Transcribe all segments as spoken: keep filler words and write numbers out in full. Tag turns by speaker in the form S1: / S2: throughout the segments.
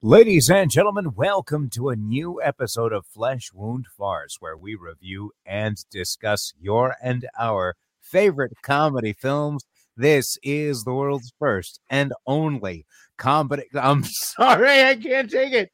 S1: Ladies and gentlemen, welcome to a new episode of Flesh Wound Farce, where we review and discuss your and our favorite comedy films. This is the world's first and only comedy. I'm sorry, I can't take it.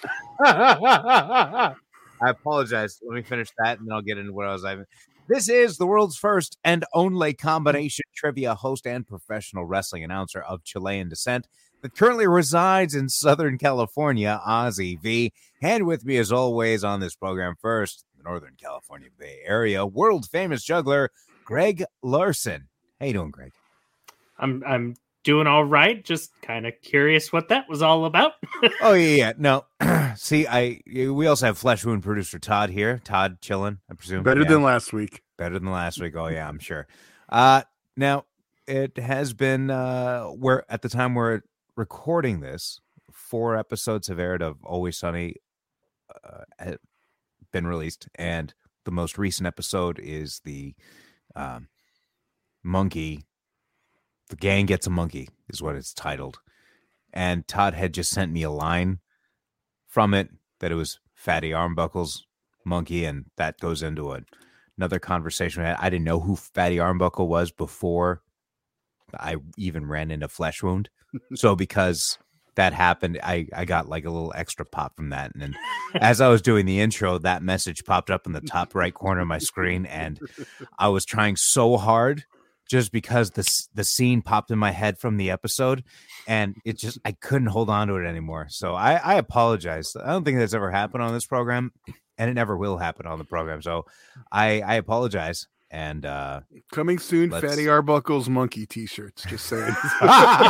S1: I apologize. Let me finish that, and then I'll get into what I was having. This is the world's first and only combination trivia host and professional wrestling announcer of Chilean descent that currently resides in Southern California, Ozzy V. And with me, as always, on this program, first, the Northern California Bay Area, world-famous juggler, Greg Larson. How you doing, Greg?
S2: I'm I'm doing all right. Just kind of curious what that was all about.
S1: oh, yeah, yeah. No, see, I we also have Flesh Wound producer Todd here. Todd chilling, I presume.
S3: Better
S1: yeah.
S3: than last week.
S1: Better than last week. Oh, yeah, I'm sure. Uh, now, it has been, uh, where at the time we're recording this, four episodes have aired of Always Sunny, uh, been released, and the most recent episode is the um, monkey. The Gang Gets a Monkey is what it's titled. And Todd had just sent me a line from it that it was Fatty Armbuckle's monkey, and that goes into a, another conversation we had. I didn't know who Fatty Armbuckle was before I even ran into Flesh Wound. So because that happened, I, I got like a little extra pop from that. And then as I was doing the intro, that message popped up in the top right corner of my screen, and I was trying so hard just because the the scene popped in my head from the episode, and it just, I couldn't hold on to it anymore. So I, I apologize. I don't think that's ever happened on this program, and it never will happen on the program. So I, I apologize. And uh,
S3: coming soon, Fatty Arbuckle's monkey T-shirts. Just saying. oh,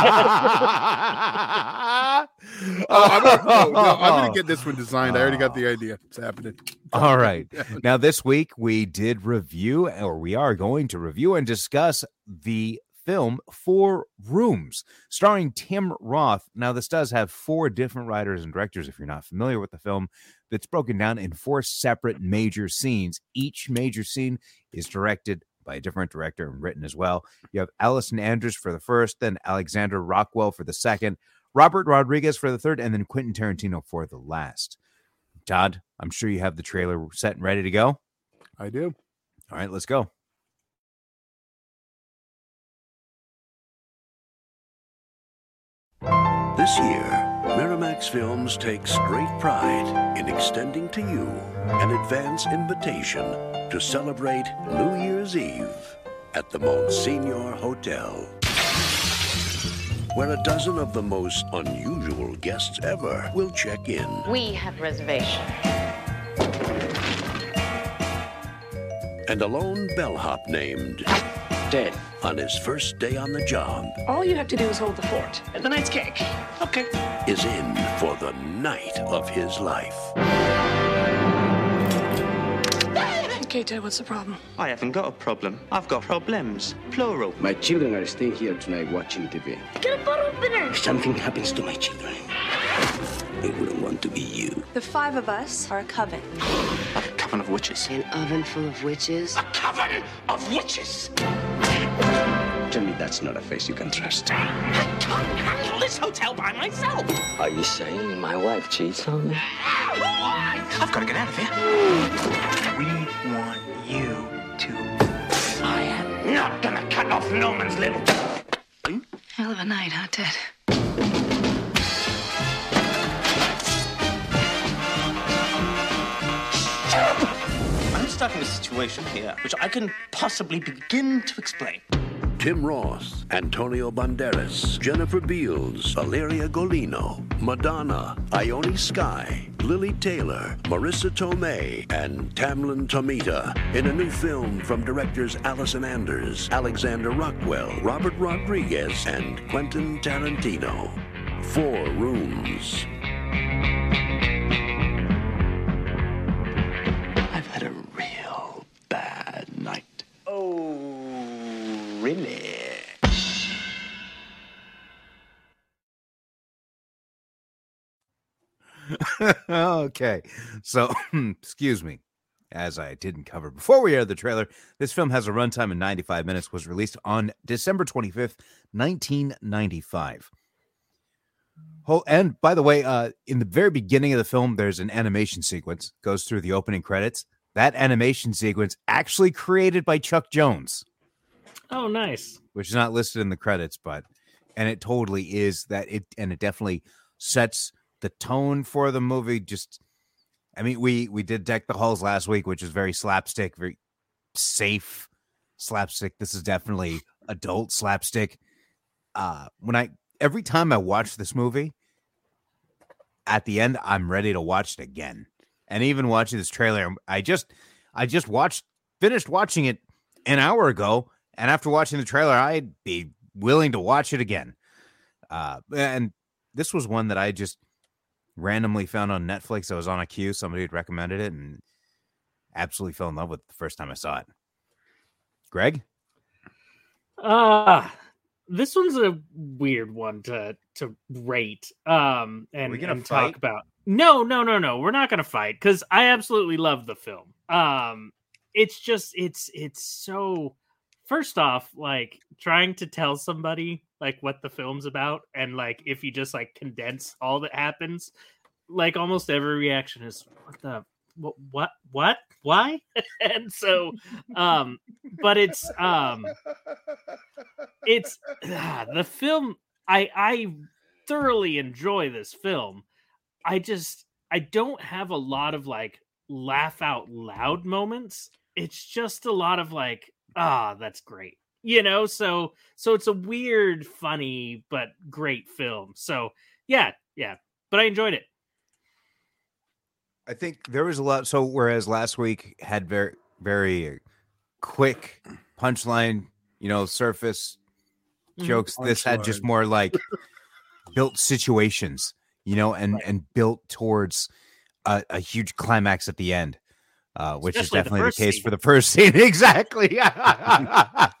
S3: I'm gonna, no, no, I'm gonna get this one designed. I already got the idea. It's happening.
S1: All right. Now, this week we did review, or we are going to review and discuss the film Four Rooms, starring Tim Roth. Now, this does have four different writers and directors. If you're not familiar with the film, that's broken down in four separate major scenes. Each major scene is directed by a different director and written as well. You have Allison Andrews for the first, then Alexander Rockwell for the second, Robert Rodriguez for the third, and then Quentin Tarantino for the last. Todd, I'm sure you have the trailer set and ready to go.
S3: I do.
S1: All right, let's go.
S4: This year, Miramax Films takes great pride in extending to you an advance invitation to celebrate New Year's Eve at the Monsignor Hotel, where a dozen of the most unusual guests ever will check in.
S5: We have reservations.
S4: And a lone bellhop named
S6: Dead
S4: on his first day on the job.
S6: All you have to do is hold the fort. And the night's cake. Okay.
S4: Is in for the night of his life.
S6: Okay, Ted, what's the problem?
S7: I haven't got a problem. I've got problems. Plural.
S8: My children are staying here tonight watching T V.
S5: Get a bottle opener!
S8: If something happens to my children, they wouldn't want to be you.
S9: The five of us are a coven.
S7: Like a coven of witches.
S5: An oven full of witches?
S8: A coven of witches! Tell me that's not a face you can trust.
S6: I can't handle this hotel by myself.
S8: Are you saying my wife cheats on me?
S7: I've got to get out of here. We want you to...
S6: I am not gonna cut off Norman's little...
S9: Hell of a night, huh, Ted?
S7: I'm stuck in a situation here which I can possibly begin to explain.
S4: Tim Roth, Antonio Banderas, Jennifer Beals, Valeria Golino, Madonna, Ione Skye, Lily Taylor, Marissa Tomei, and Tamlin Tomita in a new film from directors Allison Anders, Alexander Rockwell, Robert Rodriguez, and Quentin Tarantino. Four Rooms.
S8: I've had a real bad night.
S7: Oh, really?
S1: Okay, so excuse me, as I didn't cover before we aired the trailer, this film has a runtime of ninety-five minutes, was released on December twenty-fifth, nineteen ninety-five. whole, and by the way, uh, in the very beginning of the film, there's an animation sequence goes through the opening credits. That animation sequence actually created by Chuck Jones.
S2: Oh, nice.
S1: Which is not listed in the credits, but and it totally is that it, and it definitely sets the tone for the movie. Just, I mean, we we did Deck the Halls last week, which is very slapstick, very safe slapstick. This is definitely adult slapstick. Uh, when I every time I watch this movie, at the end, I'm ready to watch it again. And even watching this trailer, I just I just watched finished watching it an hour ago. And after watching the trailer, I'd be willing to watch it again. Uh, and this was one that I just randomly found on Netflix. I was on a queue. Somebody had recommended it and absolutely fell in love with it the first time I saw it. Greg?
S2: Uh, this one's a weird one to, to rate um, and, and talk about. No, no, no, no. We're not going to fight because I absolutely love the film. Um, it's just, it's, it's so... First off, like trying to tell somebody like what the film's about, and like if you just like condense all that happens, like almost every reaction is what the what what what why? And so, um, but it's um, it's ah, the film. I I thoroughly enjoy this film. I just I don't have a lot of like laugh out loud moments. It's just a lot of like. Ah, that's great. You know, so so it's a weird, funny, but great film. So yeah, yeah. But I enjoyed it.
S1: I think there was a lot. So whereas last week had very, very quick punchline, you know, surface jokes, mm-hmm. this had just more like built situations, you know, and, right. and built towards a, a huge climax at the end. Uh, which Especially is definitely the, the case scene. For the first scene. Exactly. uh,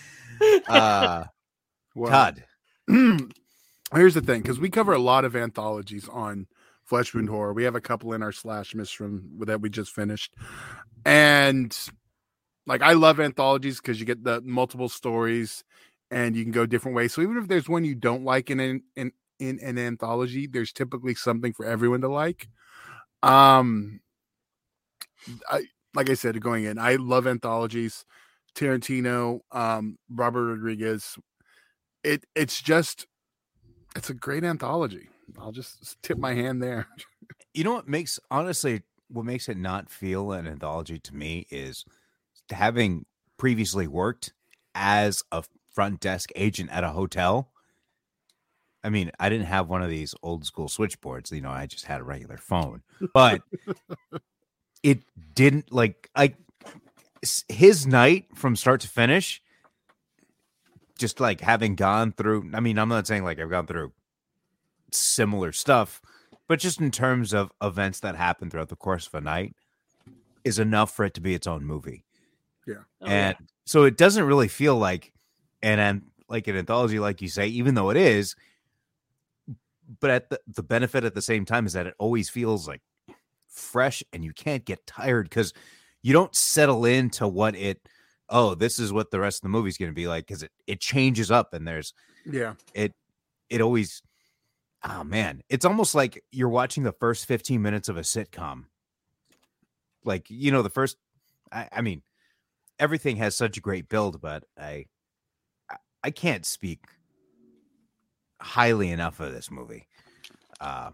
S3: well,
S1: Todd.
S3: Here's the thing, because we cover a lot of anthologies on Flesh Wound Horror. We have a couple in our slash miss from that we just finished. And like, I love anthologies because you get the multiple stories and you can go different ways. So even if there's one you don't like in an, in, in an anthology, there's typically something for everyone to like. Um, I like I said, going in, I love anthologies. Tarantino, um, Robert Rodriguez. It it's just it's a great anthology. I'll just tip my hand there.
S1: You know what makes honestly what makes it not feel an anthology to me is having previously worked as a front desk agent at a hotel. I mean, I didn't have one of these old school switchboards, you know, I just had a regular phone. But it didn't like I his night from start to finish, just like having gone through. I mean, I'm not saying like I've gone through similar stuff, but just in terms of events that happen throughout the course of a night is enough for it to be its own movie.
S3: Yeah.
S2: Oh,
S1: and
S2: yeah.
S1: So it doesn't really feel like an, an like an anthology, like you say, even though it is. But at the, the benefit at the same time is that it always feels like fresh and you can't get tired because you don't settle into what it oh this is what the rest of the movie's going to be like because it, it changes up and there's
S3: yeah
S1: it it always oh man it's almost like you're watching the first fifteen minutes of a sitcom. Like, you know, the first I, I mean everything has such a great build, but I I can't speak highly enough of this movie. Uh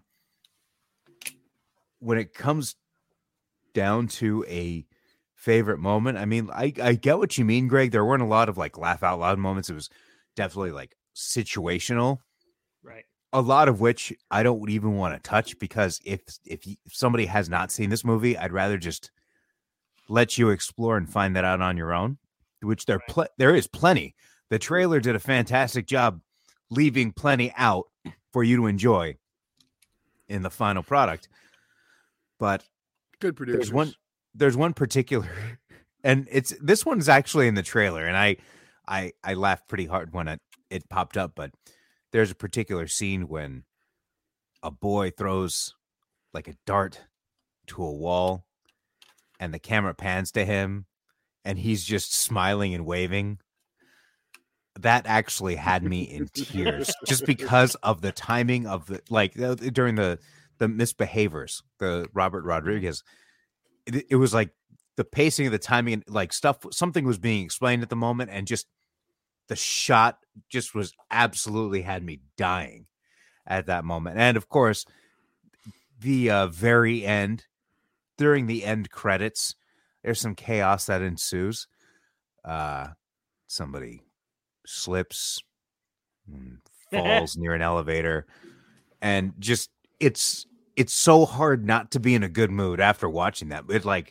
S1: when it comes down to a favorite moment, I mean, I, I get what you mean, Greg. There weren't a lot of like laugh out loud moments. It was definitely like situational,
S2: right?
S1: A lot of which I don't even want to touch because if if, you, if somebody has not seen this movie, I'd rather just let you explore and find that out on your own. Which there right. pl- there is plenty. The trailer did a fantastic job leaving plenty out for you to enjoy in the final product. But
S3: good producers.
S1: There's one there's one particular and it's this one's actually in the trailer, and I I I laughed pretty hard when it, it popped up, but there's a particular scene when a boy throws like a dart to a wall and the camera pans to him and he's just smiling and waving. that actually had me in tears just because of the timing of the, like during the, the misbehaviors, the Robert Rodriguez, it, it was like the pacing of the timing, like stuff, something was being explained at the moment. And just the shot just was absolutely had me dying at that moment. And of course, the uh, very end, during the end credits, there's some chaos that ensues. Uh, somebody slips and falls near an elevator, and just it's it's so hard not to be in a good mood after watching that. It like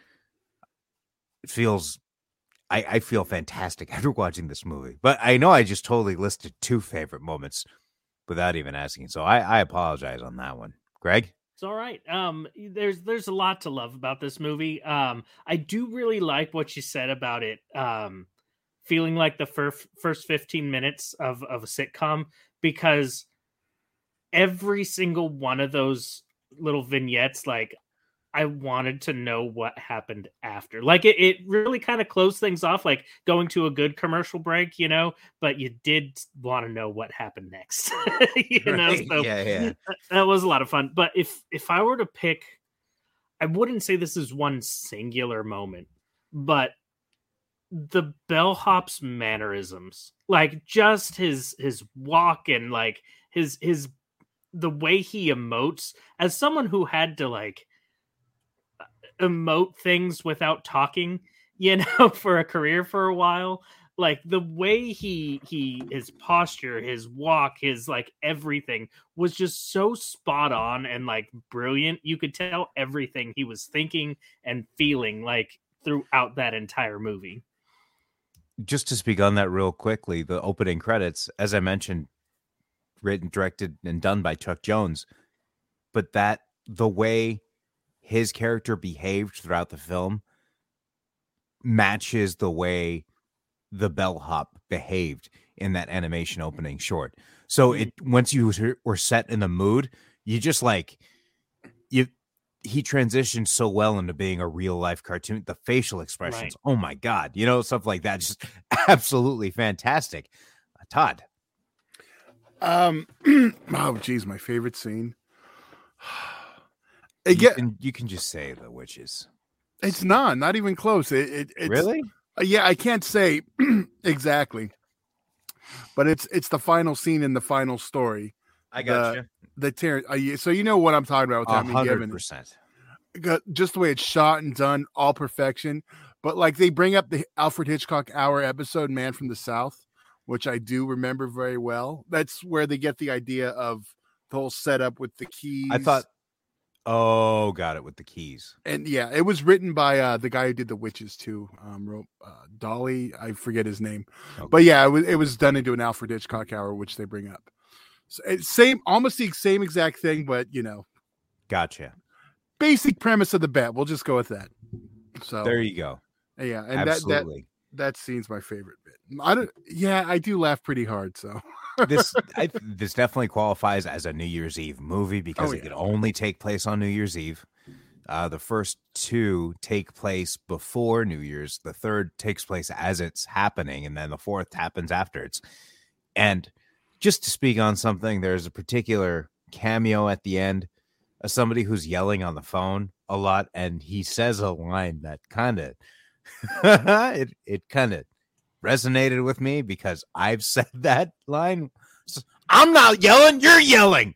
S1: it feels I, I feel fantastic after watching this movie. But I know I just totally listed two favorite moments without even asking, so I, I apologize on that one. Greg?
S2: It's all right. Um, there's there's a lot to love about this movie. Um, I do really like what you said about it. Um, feeling like the first first fifteen minutes of, of a sitcom, because every single one of those little vignettes, like I wanted to know what happened after. Like it, it really kind of closed things off, like going to a good commercial break, you know, but you did want to know what happened next. you right. know, so
S1: yeah, yeah.
S2: That, that was a lot of fun. But if if I were to pick, I wouldn't say this is one singular moment, but the bellhop's mannerisms, like just his his walk and like his his the way he emotes, as someone who had to like emote things without talking, you know, for a career for a while, like the way he he his posture, his walk, his like everything was just so spot on and like brilliant. You could tell everything he was thinking and feeling like throughout that entire movie.
S1: Just to speak on that real quickly, the opening credits, as I mentioned, written, directed, and done by Chuck Jones, but that the way his character behaved throughout the film matches the way the bellhop behaved in that animation opening short. So it once you were set in the mood, you just like you. He transitioned so well into being a real life cartoon. The facial expressions, right. Oh my God, you know, stuff like that, just absolutely fantastic. Uh, Todd.
S3: Um, oh geez, my favorite scene.
S1: You, get, can, you can just say the witches.
S3: It's not, not even close. It, it it's,
S1: really?
S3: Uh, yeah, I can't say exactly, but it's it's the final scene in the final story.
S1: I got
S3: the,
S1: you.
S3: The Terrence, uh, so you know what I'm talking about.
S1: With hundred percent.
S3: Just the way it's shot and done, all perfection. But like they bring up the Alfred Hitchcock Hour episode, "Man from the South," which I do remember very well. That's where they get the idea of the whole setup with the keys.
S1: I thought, oh, got it with the keys.
S3: And yeah, it was written by uh, the guy who did The Witches too. Um, wrote uh, Dolly, I forget his name, okay. But yeah, it was it was done into an Alfred Hitchcock Hour, which they bring up. So it's same, almost the same exact thing, but you know,
S1: gotcha.
S3: Basic premise of the bet. We'll just go with that. So
S1: there you go.
S3: Yeah, and Absolutely. that that that scene's my favorite bit. I don't. Yeah, I do laugh pretty hard. So
S1: this I, this definitely qualifies as a New Year's Eve movie because oh, yeah. it could only take place on New Year's Eve. Uh, the first two take place before New Year's. The third takes place as it's happening, and then the fourth happens after it's. And just to speak on something, there's a particular cameo at the end of somebody who's yelling on the phone a lot, and he says a line that kind of it it kind of resonated with me because I've said that line. I'm not yelling, you're yelling.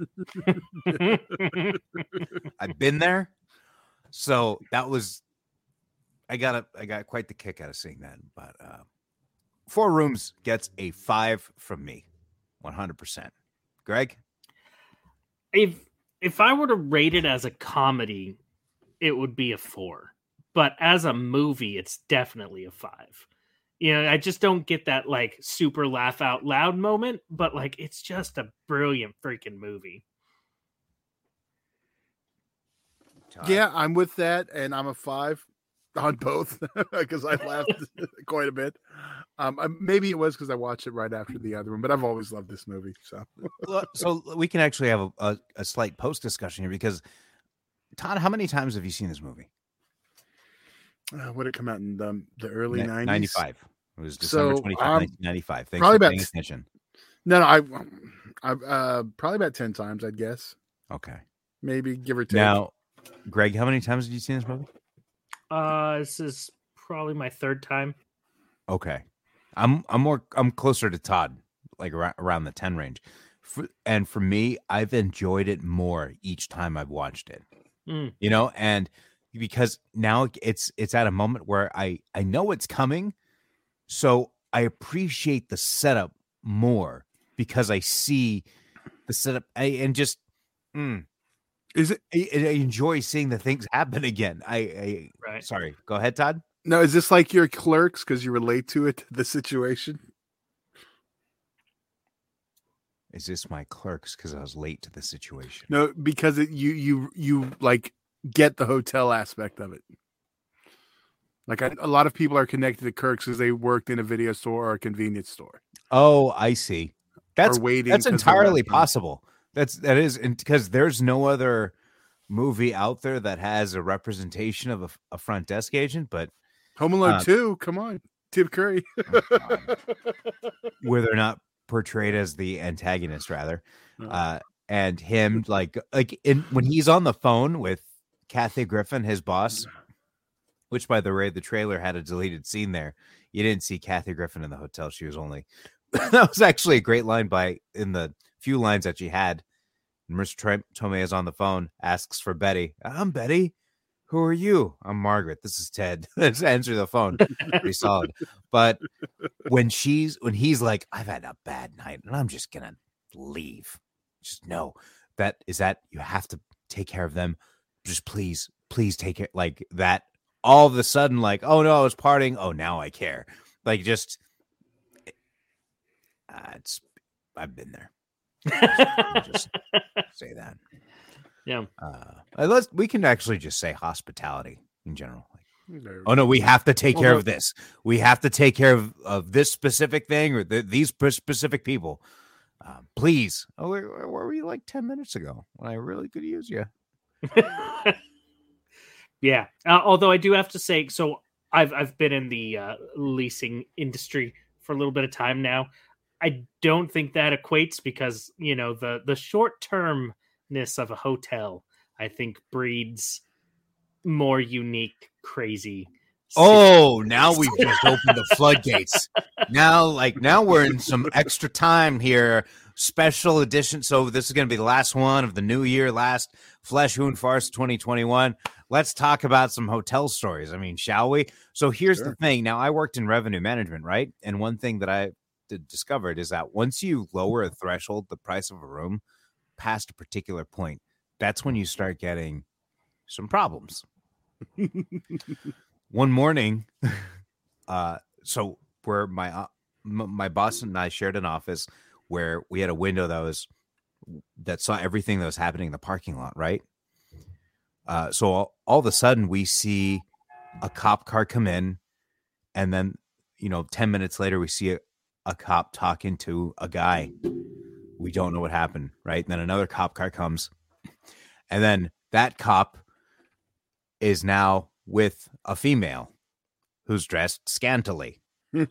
S1: I've been there. So that was I got a I got quite the kick out of seeing that. But uh Four Rooms gets a five from me. one hundred percent. Greg?
S2: If if I were to rate it as a comedy, it would be a four. But as a movie, it's definitely a five. You know, I just don't get that like super laugh out loud moment, but like it's just a brilliant freaking movie.
S3: Yeah, I'm with that, and I'm a five on both because I laughed quite a bit. Um, maybe it was because I watched it right after the other one, but I've always loved this movie. So,
S1: so we can actually have a, a, a slight post discussion here because Todd, how many times have you seen this movie?
S3: Uh, would it come out in the, the early nineties?
S1: ninety-five. It was December
S3: So,
S1: twenty-fifth,
S3: um,
S1: nineteen ninety-five. Thanks
S3: probably
S1: for
S3: about
S1: paying
S3: t-
S1: attention.
S3: No, no, I, I, uh, probably about ten times, I'd guess.
S1: Okay.
S3: Maybe give or take.
S1: Now, Greg, how many times have you seen this movie?
S2: Uh, this is probably my third time.
S1: Okay. I'm I'm more I'm closer to Todd, like around, around the ten range. For, and for me, I've enjoyed it more each time I've watched it.
S2: Mm.
S1: You know, and because now it's it's at a moment where I I know it's coming, so I appreciate the setup more because I see the setup I, and just mm,
S3: is it
S1: I, I enjoy seeing the things happen again. I, I
S2: right.
S1: Sorry, go ahead, Todd.
S3: No, is this like your Clerks because you relate to it, the situation?
S1: Is this my Clerks because I was late to the situation?
S3: No, because it, you you you like get the hotel aspect of it. Like I, a lot of people are connected to Kirk's because they worked in a video store or a convenience store.
S1: Oh, I see. That's
S3: Or waiting
S1: that's
S3: 'cause they're
S1: entirely
S3: not-
S1: possible. That's that is because there's no other movie out there that has a representation of a, a front desk agent, but
S3: Home Alone
S1: uh,
S3: two, come on, Tim Curry,
S1: where they're not portrayed as the antagonist, rather, uh, and him like like in when he's on the phone with Kathy Griffin, his boss. Which, by the way, the trailer had a deleted scene there. You didn't see Kathy Griffin in the hotel. She was only that was actually a great line by in the few lines that she had. Marissa Tomei is on the phone, asks for Betty. I'm Betty. Who are you? I'm Margaret. This is Ted. Let's answer the phone. Pretty solid. But when she's when he's like, I've had a bad night and I'm just gonna leave. Just know that is that you have to take care of them. Just please, please take it like that. All of a sudden, like, oh no, I was partying. Oh, now I care. Like, just uh, it's. I've been there. Just, just say that.
S2: Yeah.
S1: Uh, let's. We can actually just say hospitality in general. Like, oh no, we have to take care of this. We have to take care of, of this specific thing or the, these specific people. Uh, please. Oh, where, where were we like ten minutes ago when I really could use you?
S2: Yeah. Uh, although I do have to say, so I've I've been in the uh, leasing industry for a little bit of time now. I don't think that equates because, you know, the the short termness of a hotel, I think, breeds more unique, crazy.
S1: Oh, now we've just opened the floodgates. Now, like now we're in some extra time here. Special edition. So this is going to be the last one of the new year, last Flesh Wound Farce twenty twenty-one. Let's talk about some hotel stories. I mean, shall we? So here's
S3: Sure.
S1: the thing. Now, I worked in revenue management, right? And one thing that I did, discovered is that once you lower a threshold, the price of a room past a particular point, that's when you start getting some problems. One morning, uh, so where my uh, m- my boss and I shared an office where we had a window that was that saw everything that was happening in the parking lot, right? Uh, so all, all of a sudden we see a cop car come in, and then you know, ten minutes later we see a, a cop talking to a guy. We don't know what happened, right? And then another cop car comes, and then that cop is now with a female who's dressed scantily.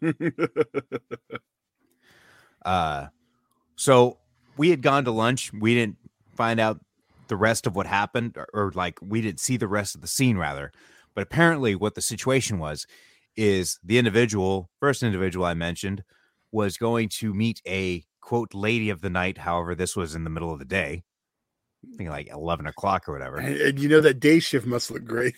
S1: uh, so we had gone to lunch. We didn't find out the rest of what happened, or, or like we didn't see the rest of the scene, rather. But apparently, what the situation was is the individual, first individual I mentioned, was going to meet a quote lady of the night. However, this was in the middle of the day. I think like eleven o'clock or whatever.
S3: And, and you know that day shift must look great.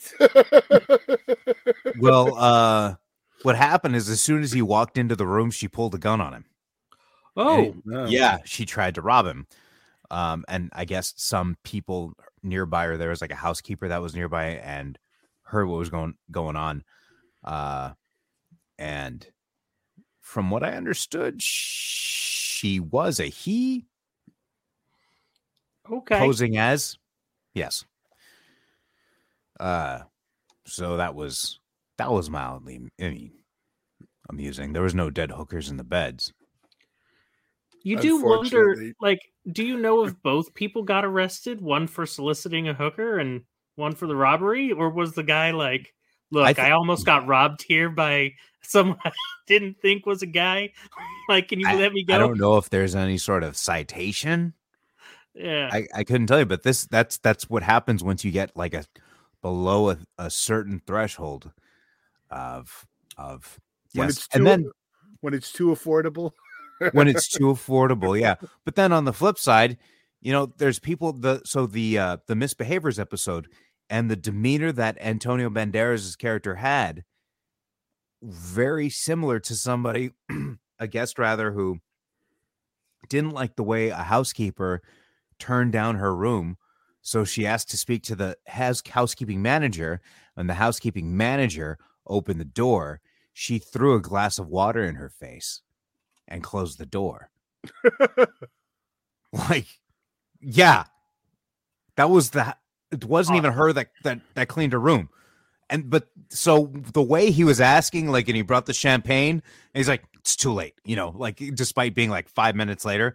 S1: Well, uh, what happened is as soon as he walked into the room, she pulled a gun on him.
S2: Oh,
S3: no.
S1: Yeah, she tried to rob him. Um, and I guess some people nearby, or there was like a housekeeper that was nearby and heard what was going going on. Uh, and from what I understood, she was a he.
S2: okay.
S1: Posing as, yes. Uh, so that was that was mildly, I mean, amusing. There was no dead hookers in the beds.
S2: You do wonder,
S3: Unfortunately.
S2: like, do you know if both people got arrested? One for soliciting a hooker and one for the robbery? Or was the guy like, Look, I,
S1: th-
S2: I almost got robbed here by someone I didn't think was a guy. Like, can you
S1: I,
S2: let me go?
S1: I don't know if there's any sort of citation.
S2: Yeah,
S1: I, I couldn't tell you, but this that's that's what happens once you get like a below a, a certain threshold of of
S3: when
S1: yes,
S3: it's too,
S1: and then
S3: when it's too affordable.
S1: when it's too affordable, yeah. But then on the flip side, you know, there's people the so the uh, the misbehaviors episode and the demeanor that Antonio Banderas' character had, very similar to somebody, a guest rather, who didn't like the way a housekeeper turned down her room. So she asked to speak to the has housekeeping manager, and the housekeeping manager opened the door. She threw a glass of water in her face and closed the door. Like, yeah, that was the, it wasn't even her that, that, that cleaned her room. And, but so the way he was asking, like, and he brought the champagne, and he's like, it's too late, you know, like, despite being like five minutes later.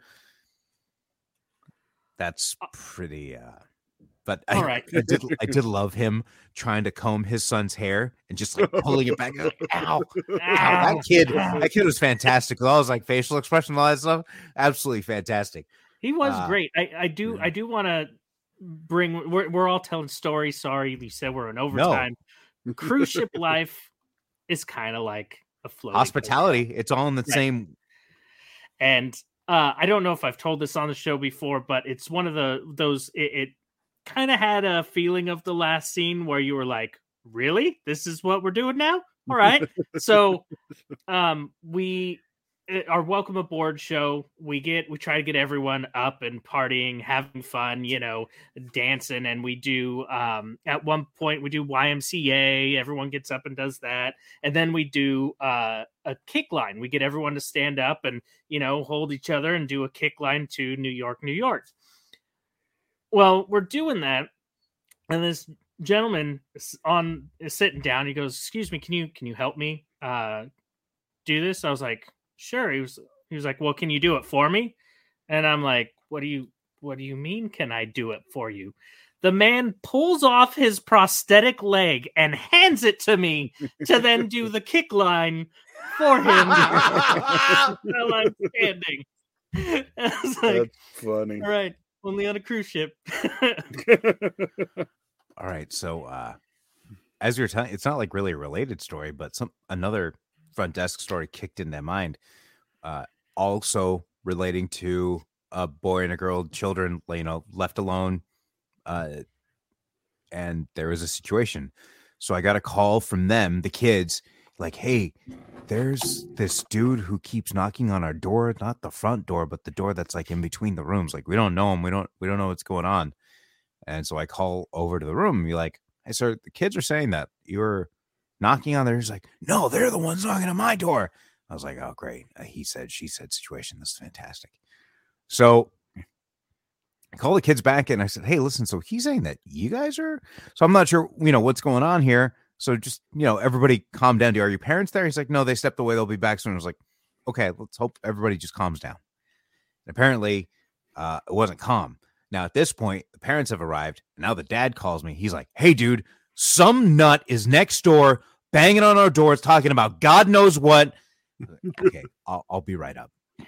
S1: That's pretty, uh, but I,
S2: all right.
S1: I did, I did love him trying to comb his son's hair and just like pulling it back. Like, ow, ow, that kid, that kid was fantastic. With all his like facial expression, and all that stuff, absolutely fantastic.
S2: He was
S1: uh,
S2: great. I, I do, I do want to bring. We're we're all telling stories. Sorry, you said we're in overtime. No. Cruise ship life is kind of like a floating
S1: hospitality.
S2: Coaster.
S1: It's all in the
S2: right.
S1: same.
S2: And uh, I don't know if I've told this on the show before, but it's one of the those. It, it kind of had a feeling of the last scene where you were like, "Really? This is what we're doing now?" All right. So, um, we. Our welcome aboard show, we get we try to get everyone up and partying, having fun, you know, dancing, and we do um at one point we do Y M C A, everyone gets up and does that, and then we do uh a kick line. We get everyone to stand up and, you know, hold each other and do a kick line to New York, New York. Well, we're doing that, and this gentleman is on is sitting down. He goes, "Excuse me, can you can you help me uh do this?" I was like, sure. He was he was like, well, can you do it for me? And I'm like, what do you what do you mean can I do it for you? The man pulls off his prosthetic leg and hands it to me to then do the kick line for him while I'm standing. I was like,
S3: that's funny.
S2: All right, only on a cruise ship.
S1: All right, so uh as you're telling, it's not like really a related story, but some another front desk story kicked in their mind, uh also relating to a boy and a girl, children, you know, left alone, uh and there was a situation. So I got a call from them, the kids, like, hey, there's this dude who keeps knocking on our door, not the front door, but the door that's like in between the rooms. Like, we don't know him, we don't we don't know what's going on. And so I call over to the room and be like, hey sir, the kids are saying that you're knocking on there. He's like, no, they're the ones knocking on my door. I was like, oh, great. Uh, he said, she said situation. This is fantastic. So I called the kids back and I said, hey, listen, so he's saying that you guys are, so I'm not sure, you know, what's going on here. So just, you know, everybody calm down. Are your parents there? He's like, no, they stepped away. They'll be back soon. I was like, okay, let's hope everybody just calms down. And apparently uh, it wasn't calm. Now, at this point, the parents have arrived. And now the dad calls me. He's like, hey, dude, some nut is next door banging on our doors talking about God knows what. Okay, I'll, I'll be right up.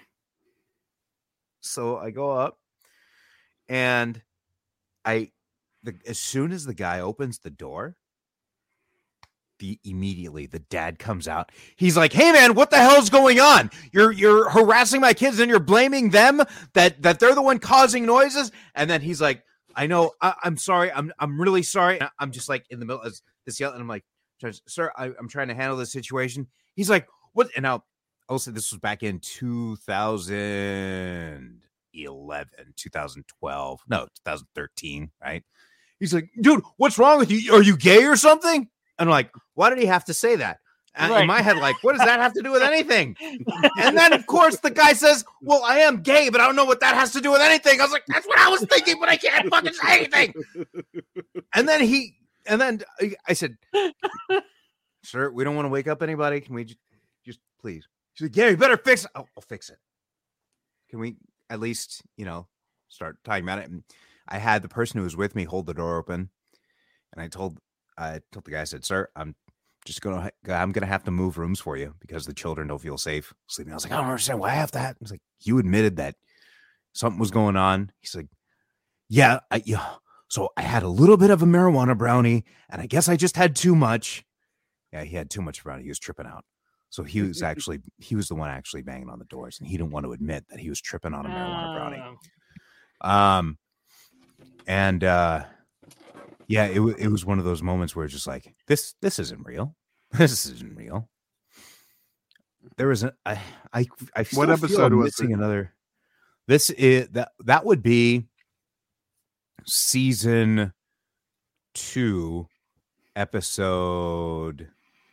S1: So I go up and I, the, as soon as the guy opens the door, the immediately the dad comes out. He's like, hey man, what the hell's going on? You're you're harassing my kids and you're blaming them that that they're the one causing noises. And then he's like, I know, I, I'm sorry. I'm I'm really sorry. I'm just like in the middle of this yell, and I'm like, sir, I, I'm trying to handle this situation. He's like, what? And now I'll say this was back in two thousand eleven, two thousand twelve, no, two thousand thirteen, right? He's like, dude, what's wrong with you? Are you gay or something? And I'm like, why did he have to say that? Right. In my head, like, what does that have to do with anything? And then, of course, the guy says, well, I am gay, but I don't know what that has to do with anything. I was like, that's what I was thinking, but I can't fucking say anything. And then he, and then I said, sir, we don't want to wake up anybody. Can we just, just please? She's like, yeah, you better fix it. Oh, I'll fix it. Can we at least, you know, start talking about it? And I had the person who was with me hold the door open. And I told, I told the guy, I said, sir, I'm, just gonna I'm gonna have to move rooms for you because the children don't feel safe sleeping. I was like, I don't understand why I have that. I was like, you admitted that something was going on. He's like, yeah, I, yeah. So I had a little bit of a marijuana brownie, and I guess I just had too much. Yeah, he had too much brownie. He was tripping out. So he was actually he was the one actually banging on the doors, and he didn't want to admit that he was tripping on a marijuana brownie. Um, and uh, yeah, it it was one of those moments where it's just like this this isn't real. This isn't real. There was a I I I still
S3: what episode
S1: feel I'm
S3: was
S1: missing
S3: it?
S1: Another. This is that that would be season two, episode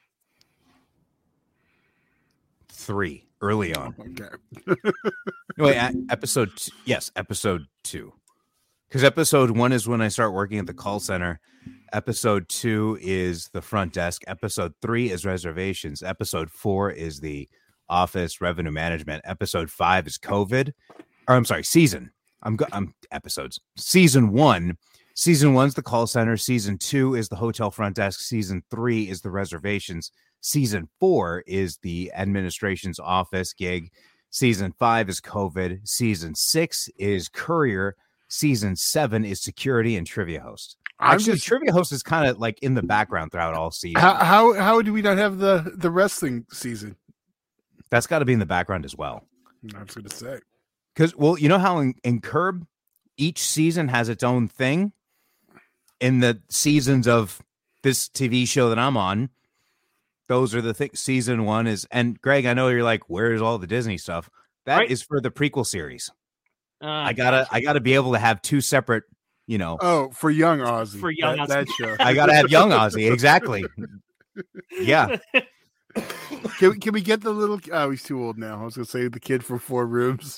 S1: three, early on.
S3: Okay.
S1: Wait, episode two, yes, episode two. Because episode one is when I start working at the call center. Episode two is the front desk. Episode three is reservations. Episode four is the office revenue management. Episode five is COVID. Or I'm sorry, season. I'm go- I'm episodes. Season one. Season one's the call center. Season two is the hotel front desk. Season three is the reservations. Season four is the administration's office gig. Season five is COVID. Season six is courier. Season seven is security and trivia host. Actually, just, trivia host is kind of like in the background throughout all season.
S3: How how, how do we not have the, the wrestling season?
S1: That's got to be in the background as well.
S3: I was going to say.
S1: Because, well, you know how in, in Curb, each season has its own thing? In the seasons of this T V show that I'm on, those are the things. Season one is, and Greg, I know you're like, where's all the Disney stuff? That right. is for the prequel series. Uh, I gotta, I gotta be able to have two separate, you know.
S3: Oh, for young Ozzy.
S2: For young
S3: that,
S2: Ozzy.
S3: That show.
S1: I gotta have young Ozzy, exactly. Yeah.
S3: Can we, can we get the little? Oh, he's too old now. I was gonna say the kid from Four Rooms.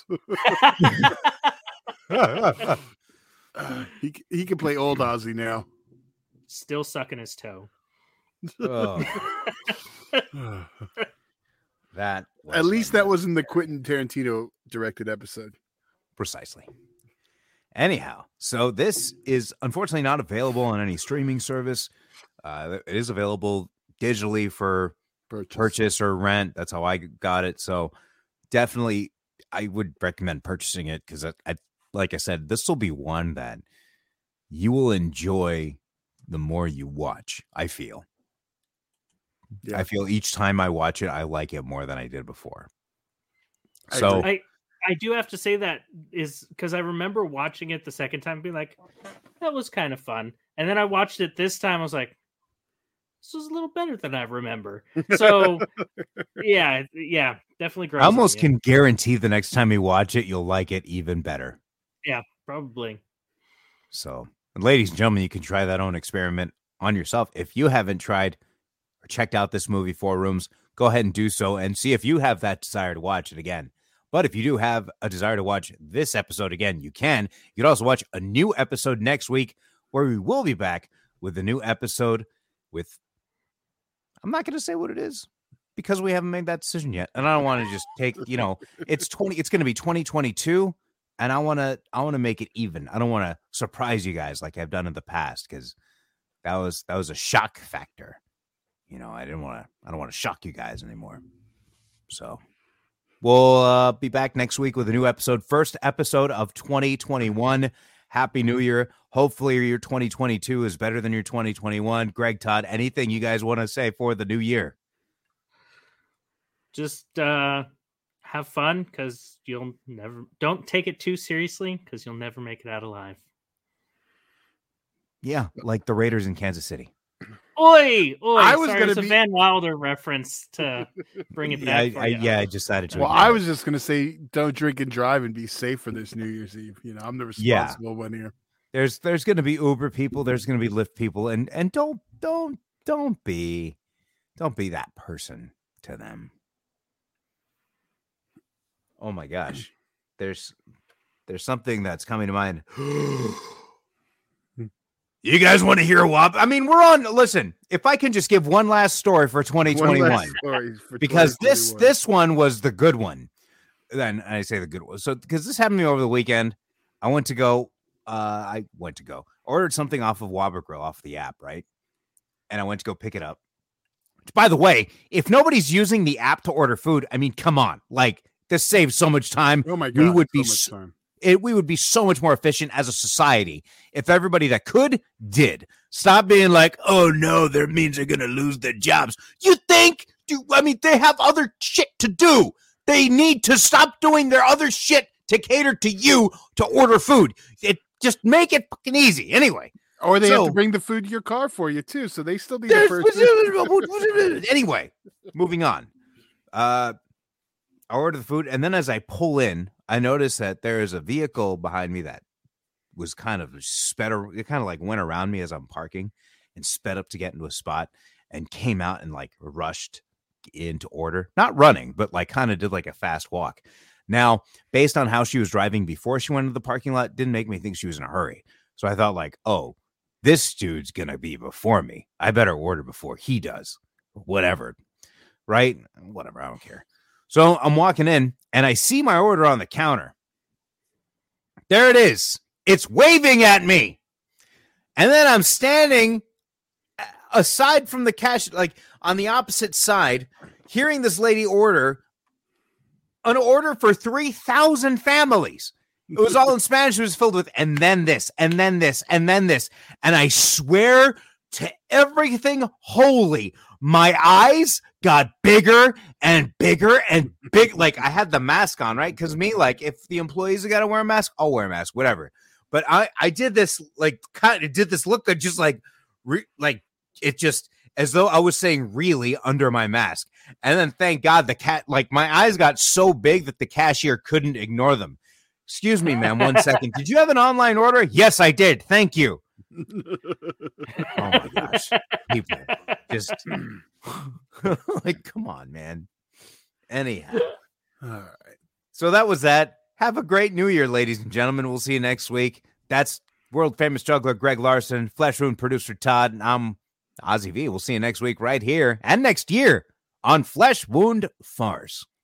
S3: uh, he he can play old Ozzy now.
S2: Still sucking his toe.
S1: Oh. That
S3: at least that was in the Quentin Tarantino directed episode.
S1: Precisely. Anyhow, so this is unfortunately not available on any streaming service. Uh, it is available digitally for purchase. purchase or rent. That's how I got it. So definitely, I would recommend purchasing it because, I, I, like I said, this will be one that you will enjoy the more you watch. I feel. Yeah. I feel each time I watch it, I like it more than I did before. So
S2: I, I do have to say that is because I remember watching it the second time, and being like, that was kind of fun. And then I watched it this time. I was like, this was a little better than I remember. So yeah, yeah, definitely. Grows
S1: I almost
S2: on
S1: can
S2: you.
S1: guarantee the next time you watch it, you'll like it even better.
S2: Yeah, probably.
S1: So, ladies and gentlemen, you can try that own experiment on yourself. If you haven't tried or checked out this movie, Four Rooms, go ahead and do so and see if you have that desire to watch it again. But if you do have a desire to watch this episode again, you can. You can also watch a new episode next week where we will be back with a new episode with, I'm not going to say what it is because we haven't made that decision yet. And I don't want to just take, you know, it's twenty, it's going to be twenty twenty-two. And I want to, I want to make it even. I don't want to surprise you guys like I've done in the past because that was, that was a shock factor. You know, I didn't want to, I don't want to shock you guys anymore. So we'll uh, be back next week with a new episode. First episode of twenty twenty-one. Happy New Year. Hopefully your twenty twenty-two is better than your twenty twenty-one. Greg, Todd, anything you guys want to say for the new year?
S2: Just uh, have fun because you'll never, don't take it too seriously because you'll never make it out alive.
S1: Yeah, like the Raiders in Kansas City.
S2: Oi, oi!
S3: I was
S2: Sorry,
S3: gonna
S2: it's
S3: be...
S2: a Van Wilder reference to bring it back.
S1: Yeah, I, I, yeah, I decided to.
S3: Well, I was just gonna say, don't drink and drive and be safe for this New Year's Eve. You know, I'm the responsible
S1: yeah.
S3: one here.
S1: There's there's gonna be Uber people. There's gonna be Lyft people, and and don't don't don't be don't be that person to them. Oh my gosh, there's there's something that's coming to mind. You guys want to hear a whop? I mean, we're on. Listen, if I can just give one last story for twenty twenty-one, for because this this one was the good one. Then I say the good one. So because this happened to me over the weekend, I went to go. Uh, I went to go ordered something off of Whopper Grill off the app, right? And I went to go pick it up. By the way, if nobody's using the app to order food, I mean, come on, like this saves so much time.
S3: Oh my God,
S1: we would
S3: so
S1: be
S3: much time.
S1: It, we would be so much more efficient as a society if everybody that could did. Stop being like, oh no, that means they're gonna lose their jobs. You think? Do I mean they have other shit to do? They need to stop doing their other shit to cater to you to order food. It just make it fucking easy. Anyway.
S3: Or they
S1: so,
S3: have to bring the food to your car for you too, so they still need the first.
S1: Anyway, moving on. Uh, I order the food, and then as I pull in, I notice that there is a vehicle behind me that was kind of sped. It kind of like went around me as I'm parking and sped up to get into a spot, and came out and like rushed into order. Not running, but like kind of did like a fast walk. Now, based on how she was driving before she went into the parking lot, didn't make me think she was in a hurry. So I thought like, oh, this dude's going to be before me. I better order before he does. Whatever. Right? Whatever. I don't care. So I'm walking in and I see my order on the counter. There it is. It's waving at me. And then I'm standing aside from the cash, like on the opposite side, hearing this lady order an order for three thousand families. It was all in Spanish. It was filled with, and then this, and then this, and then this. And I swear to everything holy, my eyes got bigger and bigger and big. Like I had the mask on, right? Because me, like, if the employees got to wear a mask, I'll wear a mask, whatever. But I, I did this, like, kind of did this look that just like, re, like it just as though I was saying really under my mask. And then thank God the cat, like my eyes got so big that the cashier couldn't ignore them. Excuse me, ma'am, one second. Did you have an online order? Yes, I did. Thank you. Oh my gosh. People just like, come on, man. Anyhow.
S3: All right.
S1: So that was that. Have a great New Year, ladies and gentlemen. We'll see you next week. That's world famous juggler Greg Larson, Flesh Wound producer Todd, and I'm Ozzy V. We'll see you next week right here and next year on Flesh Wound Farce.